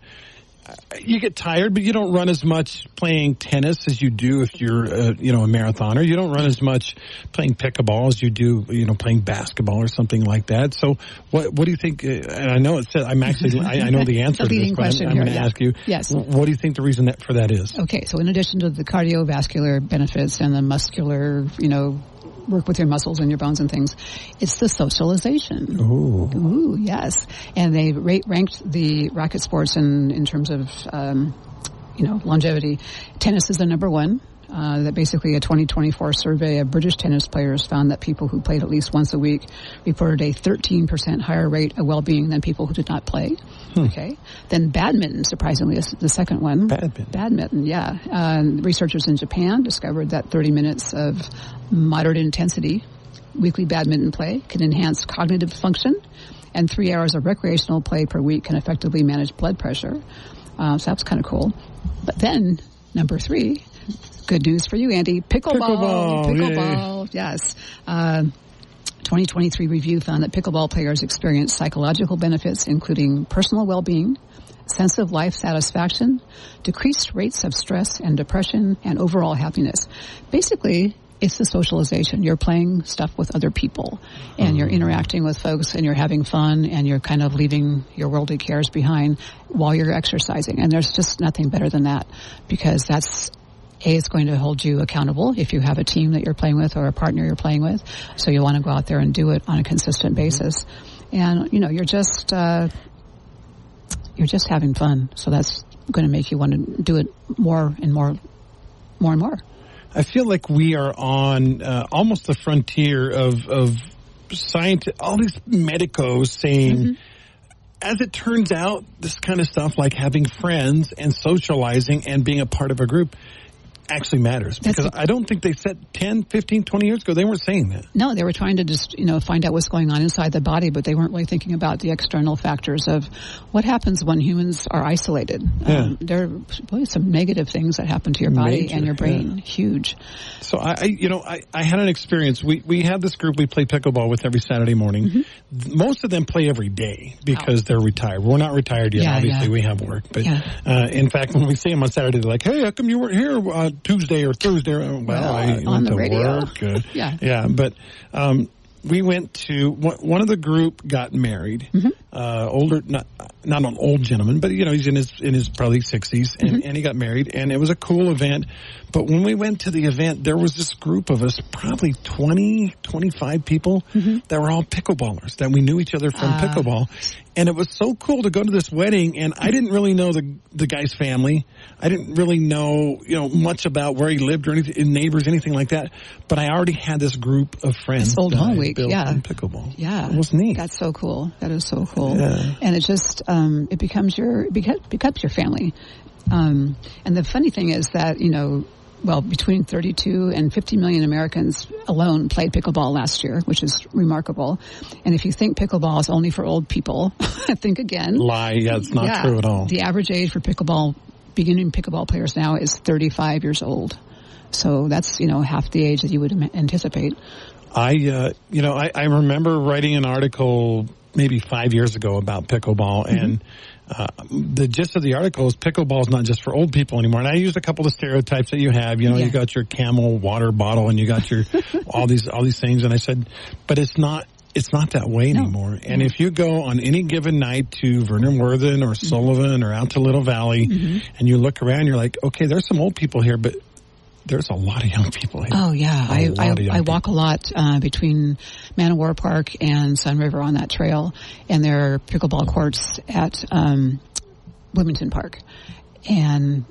S2: you get tired, but you don't run as much playing tennis as you do if you're, uh, you know, a marathoner. You don't run as much playing pickleball as you do, you know, playing basketball or something like that. So, what what do you think? Uh, and I know it said I'm actually I, I know the answer
S3: the
S2: to this, but I'm, I'm going to
S3: yeah.
S2: ask you.
S3: Yes.
S2: What do you think the reason that for that is?
S3: Okay, so in addition to the cardiovascular benefits and the muscular, you know, work with your muscles and your bones and things, it's the socialization.
S2: Ooh.
S3: Ooh, yes. And they rate, ranked the racket sports in, in terms of, um, you know, longevity. Tennis is the number one. Uh, that basically a twenty twenty-four survey of British tennis players found that people who played at least once a week reported a thirteen percent higher rate of well-being than people who did not play. Hmm. Okay. Then badminton, surprisingly, is the second one.
S2: Badminton.
S3: Badminton, yeah. Uh, researchers in Japan discovered that thirty minutes of moderate intensity weekly badminton play can enhance cognitive function, and three hours of recreational play per week can effectively manage blood pressure. Uh, so that's kind of cool. But then, number three, good news for you, Andy. Pickleball.
S2: Pickleball.
S3: Pickleball. Yes. Uh, twenty twenty-three review found that pickleball players experience psychological benefits, including personal well-being, sense of life satisfaction, decreased rates of stress and depression, and overall happiness. Basically, it's the socialization. You're playing stuff with other people, and you're interacting with folks, and you're having fun, and you're kind of leaving your worldly cares behind while you're exercising. And there's just nothing better than that, because that's, A, it's going to hold you accountable if you have a team that you're playing with or a partner you're playing with. So you want to go out there and do it on a consistent basis. And, you know, you're just, uh, you're just having fun. So that's going to make you want to do it more and more, more and more.
S2: I feel like we are on uh, almost the frontier of, of science, all these medicos saying, mm-hmm. as it turns out, this kind of stuff like having friends and socializing and being a part of a group actually matters. Because I don't think they said ten, fifteen, twenty years ago, they weren't saying that.
S3: No, they were trying to just, you know, find out what's going on inside the body, but they weren't really thinking about the external factors of what happens when humans are isolated.
S2: Yeah.
S3: Um, there are really some negative things that happen to your body
S2: Major,
S3: and your brain.
S2: yeah.
S3: Huge.
S2: So I, I, you know, I, I had an experience. We we have this group we play pickleball with every Saturday morning. Mm-hmm. Most of them play every day because oh. they're retired. We're not retired yet.
S3: Yeah,
S2: Obviously,
S3: yeah.
S2: we have work. But
S3: yeah.
S2: uh, in fact, when we see them on Saturday, they're like, "Hey, how come you weren't here uh, Tuesday or Thursday?" Well,
S3: well
S2: I
S3: on
S2: went
S3: the
S2: to
S3: radio.
S2: work. Uh,
S3: yeah,
S2: yeah. But um, we went to one of the group got married. Mm-hmm. uh, older, not not an old gentleman, but you know he's in his in his probably sixties, and, mm-hmm. and he got married, and it was a cool event. But when we went to the event, there was this group of us, probably twenty, twenty-five people, mm-hmm. that were all pickleballers, that we knew each other from uh. pickleball. And it was so cool to go to this wedding, and I didn't really know the the guy's family. I didn't really know, you know, much about where he lived or anything, neighbors, anything like that. But I already had this group of friends.
S3: This old home week, yeah.
S2: in pickleball.
S3: Yeah.
S2: It was neat.
S3: That's so cool. That is so cool.
S2: Yeah.
S3: And it just, um, it becomes your, it becomes, becomes your family. Um, and the funny thing is that, you know, well, between thirty-two and fifty million Americans alone played pickleball last year, which is remarkable. And if you think pickleball is only for old people, think again.
S2: Lie. Yeah, it's not
S3: yeah,
S2: true at all.
S3: The average age for pickleball, beginning pickleball players now is thirty-five years old. So that's, you know, half the age that you would anticipate.
S2: I, uh, you know, I, I remember writing an article maybe five years ago about pickleball, mm-hmm. and Uh, the gist of the article is pickleball is not just for old people anymore. And I used a couple of stereotypes that you have. You know, yeah. you got your Camel water bottle and you got your all these all these things. And I said, but it's not it's not that way no. anymore. And if you go on any given night to Vernon Worthen or Sullivan mm-hmm. or out to Little Valley, mm-hmm. and you look around, you're like, okay, there's some old people here, but there's a lot of young people here.
S3: Oh, yeah.
S2: A
S3: I I, I walk
S2: people.
S3: a lot uh, between Man of War Park and Sun River on that trail, and there are pickleball courts at um, Bloomington Park. And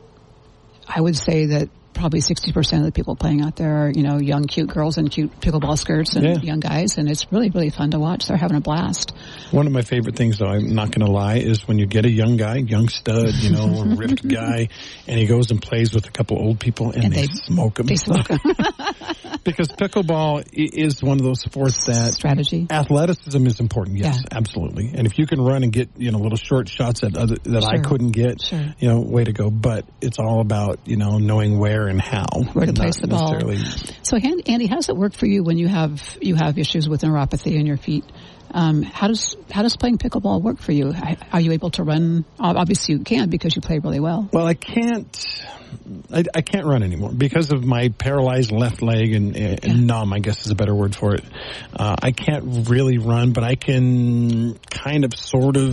S3: I would say that probably sixty percent of the people playing out there are, you know, young, cute girls in cute pickleball skirts and
S2: yeah.
S3: young guys, and it's really, really fun to watch. They're having a blast.
S2: One of my favorite things, though, I'm not going to lie, is when you get a young guy, young stud, you know, a ripped guy, and he goes and plays with a couple old people, and, and they, they smoke him.
S3: They smoke him.
S2: Because pickleball is one of those sports that...
S3: Strategy.
S2: Athleticism is important, yes,
S3: yeah.
S2: absolutely. And if you can run and get, you know, little short shots that other, that
S3: sure.
S2: I couldn't get,
S3: sure.
S2: you know, way to go. But it's all about, you know, knowing where and how.
S3: Where to place the ball. So, Andy, how does it work for you when you have you have issues with neuropathy in your feet? Um, how does how does playing pickleball work for you? Are you able to run? Obviously, you can because you play really well.
S2: Well, I can't. I, I can't run anymore because of my paralyzed left leg and, and yeah. numb, I guess is a better word for it. Uh, I can't really run, but I can kind of sort of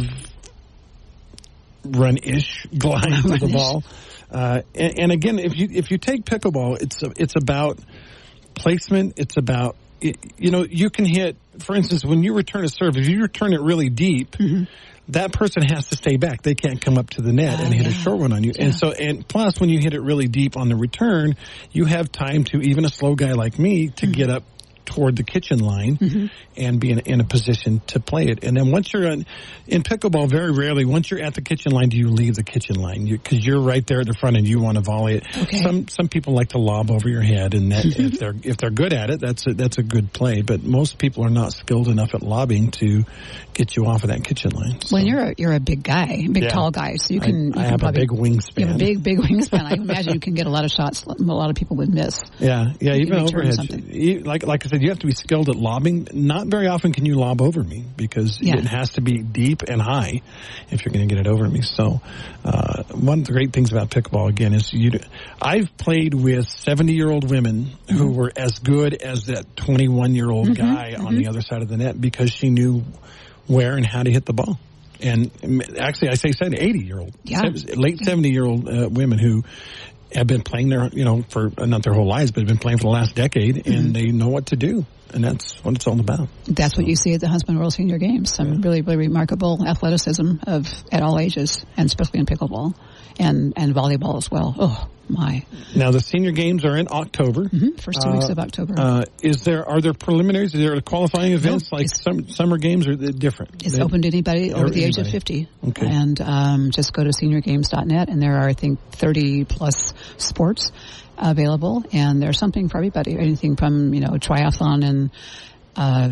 S2: run-ish, glide to the ball. Uh, and, and again, if you if you take pickleball, it's it's about placement. It's about, you know, you can hit, for instance, when you return a serve, if you return it really deep, mm-hmm. that person has to stay back. They can't come up to the net uh, and hit yeah. a short one on you. Yeah. And so, and plus, when you hit it really deep on the return, you have time to, even a slow guy like me, to mm-hmm. get up toward the kitchen line mm-hmm. and be in, in a position to play it. And then once you're in, in pickleball, very rarely, once you're at the kitchen line, do you leave the kitchen line? Because you, you're right there at the front and you want to volley it.
S3: Okay.
S2: Some some people like to lob over your head, and that, mm-hmm. if they're if they're good at it, that's a, that's a good play. But most people are not skilled enough at lobbing to get you off of that kitchen line. So.
S3: Well, you're a, you're a big guy, big
S2: yeah.
S3: tall guy, so you can.
S2: I,
S3: you
S2: I
S3: can
S2: have
S3: probably,
S2: a big wingspan.
S3: You have a big big wingspan. I imagine you can get a lot of shots. A lot of people would miss.
S2: Yeah, yeah.
S3: You
S2: even overhead. You, like like I said, you have to be skilled at lobbing. Not very often can you lob over me because yeah. it has to be deep and high if you're going to get it over me. So uh, one of the great things about pickleball, again, is you. I've played with seventy-year-old women mm-hmm. who were as good as that twenty-one-year-old mm-hmm. guy mm-hmm. on the other side of the net because she knew where and how to hit the ball. And actually, I say eighty-year-old,
S3: yeah.
S2: late seventy-year-old uh, women who have been playing their, you know, for not their whole lives, but have been playing for the last decade, mm-hmm. and they know what to do. And that's what it's all about.
S3: That's so. What you see at the Huntsman World Senior Games. Some yeah. really, really remarkable athleticism of at all ages, and especially in pickleball and, and volleyball as well. Oh, my.
S2: Now, the Senior Games are in October.
S3: Mm-hmm. First two uh, weeks of October.
S2: Uh, is there, are there preliminaries? Are there qualifying events no, like some, summer games, or are they different?
S3: It's
S2: they,
S3: open to anybody over the anybody. age of fifty.
S2: Okay.
S3: And um, just go to senior games dot net, and there are, I think, thirty plus sports available, and there's something for everybody. Anything from, you know, triathlon and uh,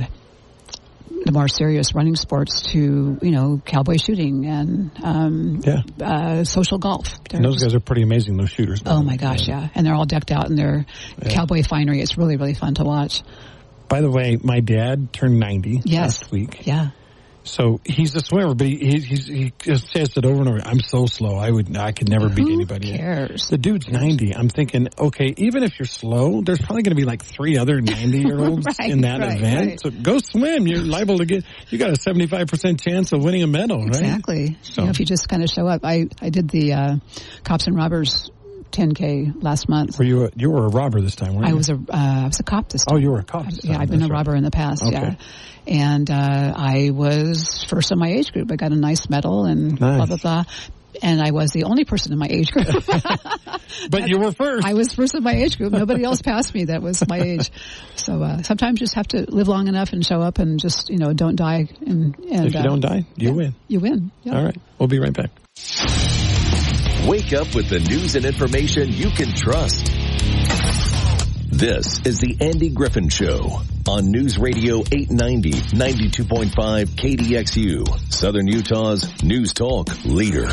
S3: the more serious running sports to, you know, cowboy shooting and um,
S2: yeah.
S3: uh, social golf.
S2: And those guys are pretty amazing, those shooters.
S3: Oh, my gosh, yeah. yeah. And they're all decked out in their yeah. cowboy finery. It's really, really fun to watch.
S2: By the way, my dad turned ninety
S3: yes.
S2: last week.
S3: Yeah.
S2: So he's a swimmer, but he, he, he's, he just says it over and over. I'm so slow. I would, I could never beat
S3: Who
S2: anybody.
S3: Who cares?
S2: The dude's ninety. I'm thinking, okay, even if you're slow, there's probably going to be like three other ninety-year-olds
S3: right,
S2: in that
S3: right,
S2: event.
S3: Right.
S2: So go swim. You're liable to get, you got a seventy-five percent chance of winning a medal, right?
S3: Exactly. So. You know, if you just kind of show up. I, I did the uh, Cops and Robbers ten K last month.
S2: Were you a, you were a robber this time, weren't you?
S3: I was a, uh, I was a cop this time.
S2: Oh, you were a cop this time.
S3: Yeah, I've been
S2: That's
S3: a robber
S2: right.
S3: in the past,
S2: okay.
S3: yeah. And uh, I was first in my age group. I got a nice medal and
S2: nice.
S3: blah, blah, blah. And I was the only person in my age group.
S2: But you were first.
S3: I was first in my age group. Nobody else passed me that was my age. So uh, sometimes you just have to live long enough and show up and just, you know, don't die. And, and
S2: If you
S3: uh,
S2: don't die, you
S3: yeah,
S2: win.
S3: You win. Yeah.
S2: All right. We'll be right back.
S1: Wake up with the news and information you can trust. This is the Andy Griffin Show on News Radio eight ninety, ninety-two point five K D X U, Southern Utah's news talk leader.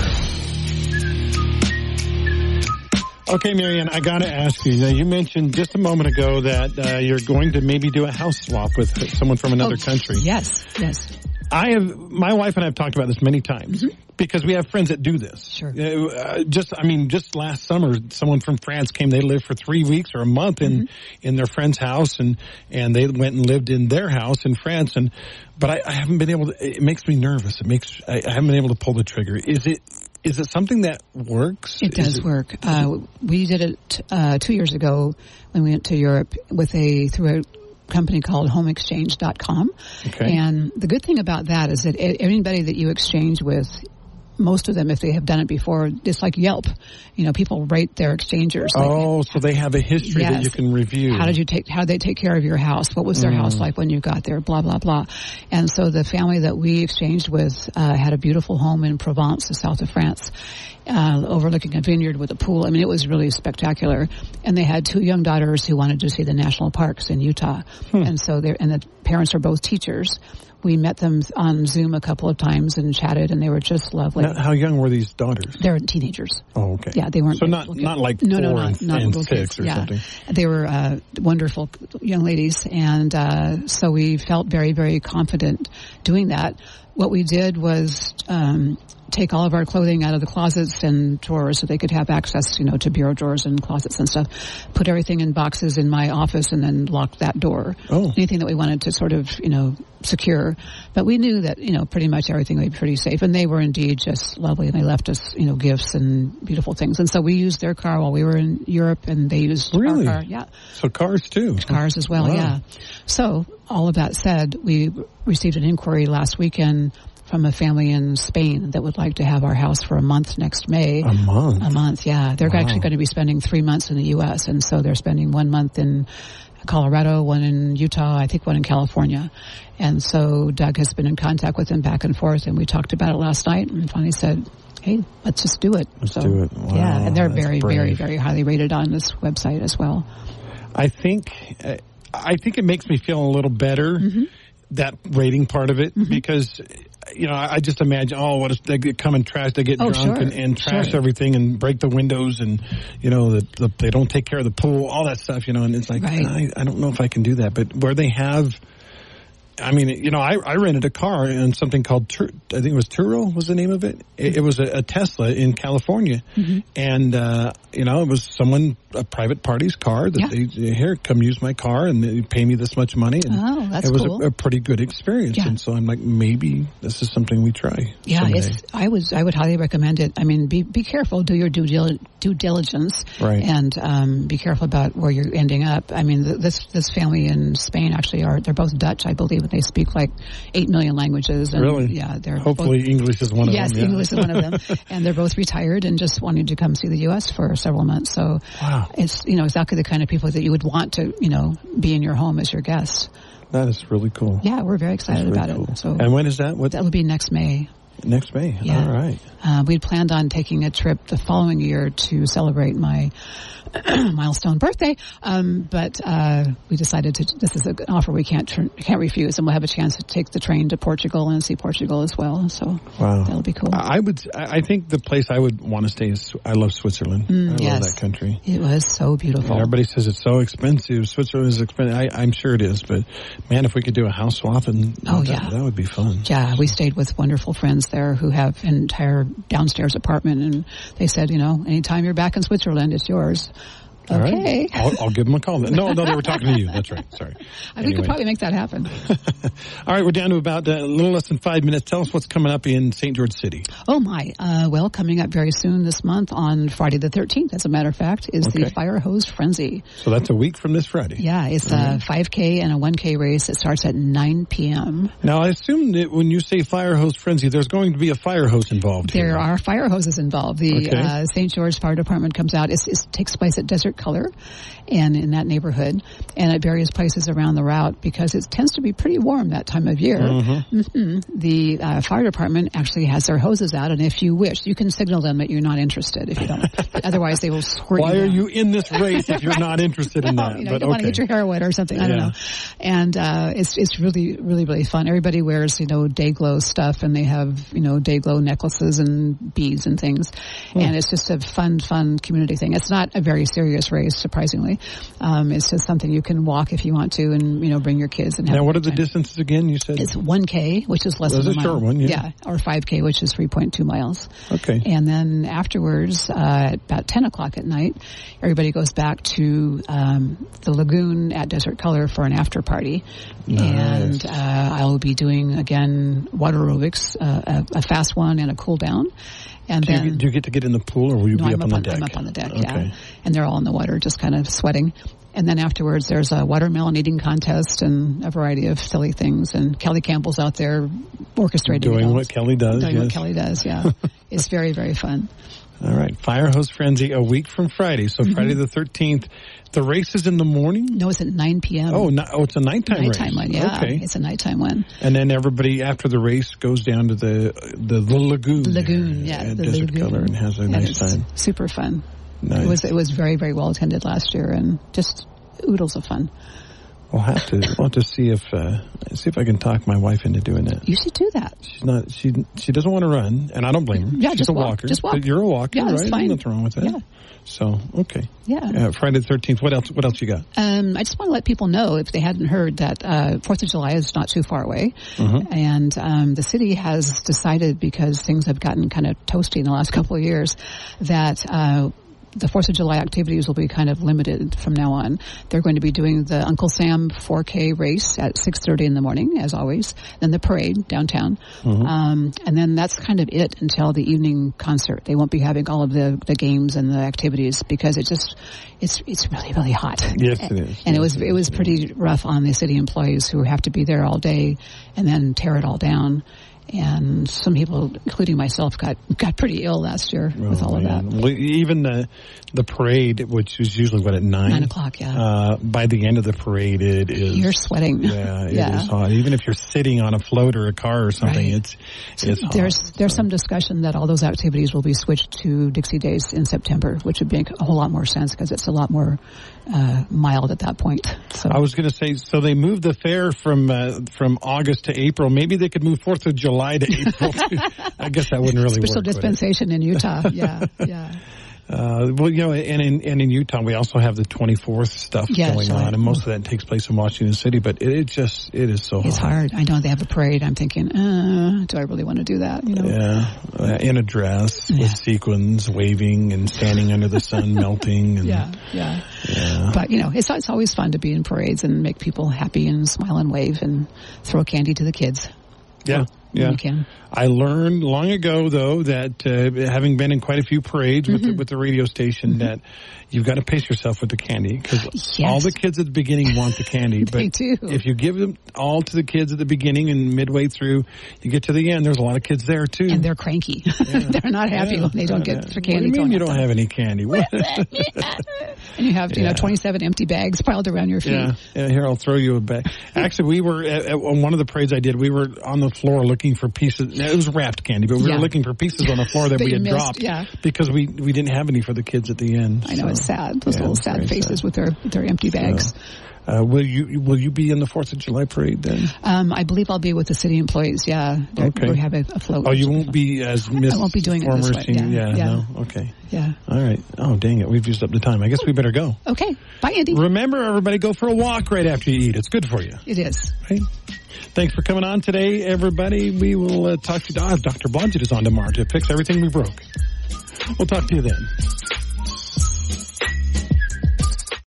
S2: Okay, Marianne, I got to ask you. Now, you mentioned just a moment ago that uh, you're going to maybe do a house swap with someone from another
S3: oh,
S2: country.
S3: Yes, yes.
S2: I have, my wife and I have talked about this many times mm-hmm. because we have friends that do this.
S3: Sure.
S2: Uh, just, I mean, just last summer, someone from France came. They lived for three weeks or a month in, mm-hmm. in their friend's house, and, and they went and lived in their house in France. And, but I, I haven't been able to, it makes me nervous. It makes, I, I haven't been able to pull the trigger. Is it, is it something that works?
S3: It does it, work. Uh, we did it, uh, two years ago when we went to Europe with a, through a, company called home exchange dot com.
S2: Okay.
S3: And the good thing about that is that anybody that you exchange with, most of them, if they have done it before, it's like Yelp. You know, people rate their exchangers.
S2: Oh,
S3: like,
S2: so they have a history
S3: yes.
S2: that you can review.
S3: How did you take, how did they take care of your house? What was their mm. house like when you got there? Blah, blah, blah. And so the family that we exchanged with, uh, had a beautiful home in Provence, the south of France, uh, overlooking a vineyard with a pool. I mean, it was really spectacular. And they had two young daughters who wanted to see the national parks in Utah. Hmm. And so they're, and the parents are both teachers. We met them on Zoom a couple of times and chatted, and they were just lovely.
S2: Now, how young were these daughters?
S3: They're teenagers.
S2: Oh, okay.
S3: Yeah, they weren't.
S2: So not not like
S3: no,
S2: four
S3: no,
S2: and,
S3: not, not
S2: and
S3: little
S2: six
S3: kids.
S2: or
S3: yeah.
S2: something.
S3: They were uh, wonderful young ladies, and uh, so we felt very, very confident doing that. What we did was um, take all of our clothing out of the closets and drawers so they could have access, you know, to bureau drawers and closets and stuff. Put everything in boxes in my office and then lock that door.
S2: Oh.
S3: Anything that we wanted to sort of, you know, secure. But we knew that, you know, pretty much everything would be pretty safe. And they were indeed just lovely. And they left us, you know, gifts and beautiful things. And so we used their car while we were in Europe, and they used
S2: really?
S3: our car. Yeah.
S2: So cars too.
S3: Cars as well,
S2: wow.
S3: yeah. So all of that said, we received an inquiry last weekend from a family in Spain that would like to have our house for a month next May.
S2: A month?
S3: A month, yeah. They're
S2: wow.
S3: actually going to be spending three months in the U S, and so they're spending one month in Colorado, one in Utah, I think one in California. And so Doug has been in contact with them back and forth, and we talked about it last night and finally said, hey, let's just do it.
S2: Let's
S3: so,
S2: do it. Wow,
S3: yeah, and they're very,
S2: brave.
S3: very, very highly rated on this website as well.
S2: I think, uh, I think it makes me feel a little better, mm-hmm. that rating part of it, mm-hmm. because, you know, I just imagine, oh, what if they get, come and trash, they get
S3: oh,
S2: drunk
S3: sure.
S2: and, and trash
S3: sure.
S2: everything and break the windows, and, you know, the, the, they don't take care of the pool, all that stuff, you know, and it's like,
S3: right.
S2: I, I don't know if I can do that. But where they have, I mean, you know, I, I rented a car in something called, Tur- I think it was Turo was the name of it. It, it was a, a Tesla in California. Mm-hmm. And, uh, you know, it was someone, a private party's car that
S3: yeah.
S2: they, here, come use my car and they pay me this much money. And
S3: oh, that's
S2: it was
S3: cool.
S2: a, a pretty good experience.
S3: Yeah.
S2: And so I'm like, maybe this is something we try.
S3: Yeah,
S2: someday.
S3: it's, I was, I would highly recommend it. I mean, be, be careful, do your due, dil- due diligence.
S2: Right.
S3: And, um, be careful about where you're ending up. I mean, th- this, this family in Spain actually are, they're both Dutch, I believe, and they speak like eight million languages. And,
S2: really?
S3: Yeah, they're
S2: hopefully
S3: both,
S2: English is one of
S3: yes,
S2: them. Yes,
S3: yeah. English is one of them. And they're both retired and just wanted to come see the U S for several months. So
S2: wow.
S3: it's, you know, exactly the kind of people that you would want to, you know, be in your home as your guests.
S2: That is really cool.
S3: Yeah, we're very excited
S2: really
S3: about
S2: cool.
S3: it. So,
S2: and when is that? What?
S3: That will be next May.
S2: Next May.
S3: Yeah.
S2: All right.
S3: Uh, we'd planned on taking a trip the following year to celebrate my milestone birthday, um, but uh, we decided to. This is an offer we can't tr- can't refuse, and we'll have a chance to take the train to Portugal and see Portugal as well. So
S2: wow,
S3: that'll be cool.
S2: I would. I think the place I would want to stay is. I love Switzerland.
S3: Mm,
S2: I
S3: yes.
S2: love that country.
S3: It was so beautiful.
S2: And everybody says it's so expensive. Switzerland is expensive. I, I'm sure it is, but man, if we could do a house swap, and
S3: oh
S2: that,
S3: yeah,
S2: that would be fun.
S3: Yeah, we stayed with wonderful friends there who have an entire downstairs apartment, and they said, you know, anytime you're back in Switzerland, it's yours.
S2: All
S3: okay.
S2: Right. I'll, I'll give them a call. No, no, they were talking to you. That's right. Sorry.
S3: I think we could probably make that happen.
S2: All right, we're down to about uh, a little less than five minutes. Tell us what's coming up in Saint George City.
S3: Oh, my. Uh, well, coming up very soon this month on Friday the thirteenth, as a matter of fact, is
S2: okay.
S3: the Fire Hose Frenzy.
S2: So that's a week from this Friday.
S3: Yeah, it's mm-hmm. a five K and a one K race. It starts at nine p.m.
S2: Now, I assume that when you say Fire Hose Frenzy, there's going to be a fire hose involved
S3: There
S2: here.
S3: are fire hoses involved. The
S2: okay.
S3: uh, Saint George Fire Department comes out. It's, it takes place at Desert Color and in that neighborhood and at various places around the route because it tends to be pretty warm that time of year.
S2: Mm-hmm.
S3: Mm-hmm. The uh, fire department actually has their hoses out, and if you wish, you can signal them that you're not interested if you don't. But otherwise, they will squirt
S2: Why
S3: you
S2: are
S3: down.
S2: you in this race if you're not interested in that?
S3: you know,
S2: but
S3: you don't
S2: okay.
S3: want to get your hair wet or something. I don't
S2: yeah.
S3: know. And uh, it's it's really, really, really fun. Everybody wears, you know, day glow stuff, and they have, you know, day glow necklaces and beads and things. Hmm. And it's just a fun, fun community thing. It's not a very serious race, surprisingly. Um, it's just something you can walk if you want to, and, you know, bring your kids and have
S2: Now,
S3: a
S2: what are
S3: good
S2: the
S3: time.
S2: distances again? You said
S3: It's one K, which is less
S2: well,
S3: than a mile.
S2: short one, yeah.
S3: yeah, or five K, which is three point two miles.
S2: Okay.
S3: And then afterwards, uh, at about ten o'clock at night, everybody goes back to um, the lagoon at Desert Color for an after party.
S2: Nice.
S3: And uh, I'll be doing, again, water aerobics, uh, a, a fast one and a cool down. And
S2: do,
S3: then,
S2: you, do you get to get in the pool, or will you
S3: no,
S2: be
S3: I'm
S2: up, up on the deck?
S3: I'm up on the deck,
S2: okay.
S3: yeah. And they're all in the water, just kind of sweating. And then afterwards, there's a watermelon eating contest and a variety of silly things. And Kelly Campbell's out there orchestrating
S2: Doing
S3: it all.
S2: what Kelly does,
S3: Doing
S2: yes.
S3: what Kelly does, yeah. It's very, very fun.
S2: All right. Fire Hose Frenzy a week from Friday. So mm-hmm. Friday the thirteenth. The race is in the morning?
S3: No, it's at nine p.m.
S2: Oh, no, oh it's a nighttime,
S3: nighttime
S2: race.
S3: one, yeah.
S2: Okay.
S3: It's a nighttime one.
S2: And then everybody, after the race, goes down to the the, the lagoon.
S3: The lagoon,
S2: there,
S3: yeah.
S2: At
S3: the
S2: Desert
S3: lagoon.
S2: Color and has a
S3: and
S2: nice
S3: it's
S2: time.
S3: Super fun.
S2: Nice.
S3: It was, it was very, very well attended last year and just oodles of fun.
S2: We'll have to, we'll have to see if, uh, see if I can talk my wife into doing that.
S3: You should do that.
S2: She's not, she, she doesn't want to run, and I don't blame her.
S3: Yeah,
S2: She's
S3: just
S2: a
S3: walk.
S2: walker.
S3: Just walk.
S2: But you're a walker,
S3: yeah,
S2: right?
S3: That's fine.
S2: There's nothing wrong with that.
S3: Yeah.
S2: So, okay.
S3: Yeah.
S2: Uh, Friday the thirteenth. What else, what else you got?
S3: Um, I just want to let people know, if they hadn't heard, that uh, Fourth of July is not too far away.
S2: Mm-hmm.
S3: And um, the city has decided, because things have gotten kind of toasty in the last couple of years, that uh, the Fourth of July activities will be kind of limited from now on. They're going to be doing the Uncle Sam four K race at six thirty in the morning, as always. Then the parade downtown. Mm-hmm. Um, and then that's kind of it until the evening concert. They won't be having all of the, the games and the activities because it just, it's, it's really, really hot.
S2: Yes, it is.
S3: And
S2: yes,
S3: it was,
S2: it,
S3: it was pretty rough on the city employees who have to be there all day and then tear it all down. And some people, including myself, got got pretty ill last year
S2: oh,
S3: with all
S2: man.
S3: of that.
S2: Well, even the the parade, which is usually what at nine,
S3: nine o'clock, yeah.
S2: Uh, by the end of the parade, it is
S3: you're sweating.
S2: Yeah, it
S3: yeah.
S2: is hot. Even if you're sitting on a float or a car or something,
S3: right.
S2: it's it's hot.
S3: There's there's
S2: so.
S3: some discussion that all those activities will be switched to Dixie Days in September, which would make a whole lot more sense because it's a lot more uh, mild at that point. So
S2: I was going to say, so they moved the fair from uh, from August to April. Maybe they could move Fourth of July to April. I guess that wouldn't really
S3: special
S2: work.
S3: Special dispensation in Utah. Yeah, yeah.
S2: Uh, well, you know, and in, and in Utah, we also have the twenty-fourth stuff
S3: yeah,
S2: going
S3: sure.
S2: on, and most of that takes place in Washington City, but it, it just, it is so
S3: It's
S2: hot.
S3: hard. I know they have a parade. I'm thinking, uh, do I really want to do that? You know?
S2: Yeah, uh, in a dress
S3: yeah.
S2: with sequins, waving and standing under the sun, melting. And,
S3: yeah, yeah,
S2: yeah.
S3: But, you know, it's, it's always fun to be in parades and make people happy and smile and wave and throw candy to the kids.
S2: Yeah. Yeah,
S3: you can.
S2: I learned long ago, though, that uh, having been in quite a few parades
S3: mm-hmm.
S2: with the, with the radio station, mm-hmm. that you've got to pace yourself with the candy because
S3: yes.
S2: all the kids at the beginning want the candy.
S3: They
S2: but
S3: do.
S2: If you give them all to the kids at the beginning and midway through, you get to the end. There's a lot of kids there too,
S3: and they're cranky. Yeah. They're not happy yeah. when they don't get the candy.
S2: What do you mean you don't
S3: them.
S2: have any candy?
S3: And you have, you
S2: yeah.
S3: know, twenty-seven empty bags piled around your feet.
S2: Yeah, yeah. Here, I'll throw you a bag. Actually, we were at, at one of the parades I did. We were on the floor looking looking for pieces. It was wrapped candy, but we
S3: Yeah.
S2: were looking for pieces on the floor that,
S3: That
S2: we
S3: you
S2: had
S3: missed,
S2: dropped
S3: yeah.
S2: because we, we didn't have any for the kids at the end.
S3: I know,
S2: so.
S3: it's sad. Those
S2: Yeah,
S3: little
S2: it's
S3: sad
S2: very
S3: faces
S2: sad.
S3: with their with their empty bags.
S2: Uh, will you will you be in the Fourth of July parade then?
S3: Um, I believe I'll be with the city employees. Yeah, They're-
S2: Okay.
S3: we have a, a float.
S2: Oh, you won't be as Miss
S3: I won't be doing it
S2: former
S3: this way.
S2: senior.
S3: Yeah,
S2: Yeah,
S3: yeah.
S2: no, okay,
S3: Yeah.
S2: all right. Oh, dang it, we've used up the time. I guess we better go.
S3: Okay. Bye, Andy.
S2: Remember, everybody, go for a walk right after you eat. It's good for you.
S3: It is.
S2: Right? Thanks for coming on today, everybody. We will uh, talk to you. Doctor Blodgett is on tomorrow to fix everything we broke. We'll talk to you then.